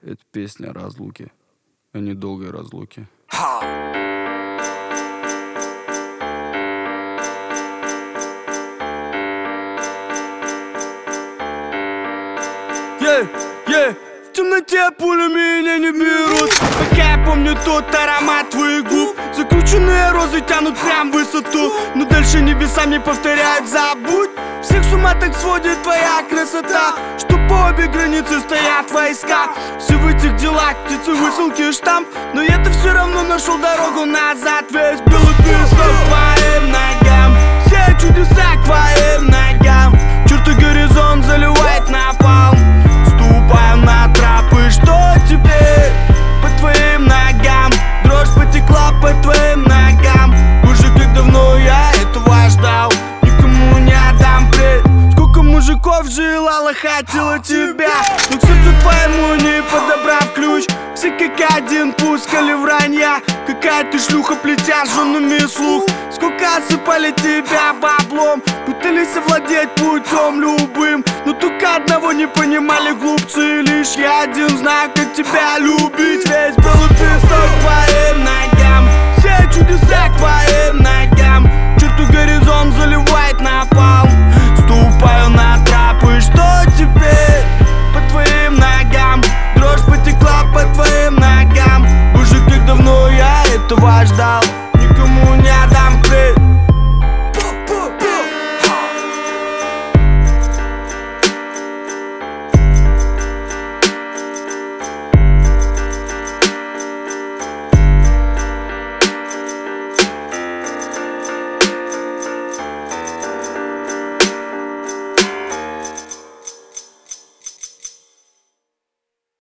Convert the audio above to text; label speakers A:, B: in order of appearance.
A: Это песня о разлуке, о недолгой разлуке. В темноте пули меня не берут, пока я помню тот аромат твоих губ. Закрученные розы тянут прям в высоту, но дальше небеса мне повторяют: забудь. Всех с ума так сводит твоя красота, что по обе границы стоят войска. Все в этих делах, птицы, высылки, штамп, но я-то все равно нашел дорогу назад. Весь белый песок к твоим ногам, все чудеса к твоим ногам. Черты горизонт заливает напалм. Ступаем на тропы, что теперь? По твоим ногам дрожь потекла по твоим ногам. Уже как давно я этого ждал, никому не отдам плеть. Сколько мужиков желало, хотела тебя, но к сердцу твоему не подобрав ключ. Все как один пускали вранья, какая ты шлюха, плетя женами слух. Сколько осыпали тебя баблом, пытались овладеть путем любым, но только одного не понимали глупцы. Лишь я один знаю, как тебя любить. Весь белый песок к твоим ногам, все чудеса к твоим ногам. Черту горизонт заливает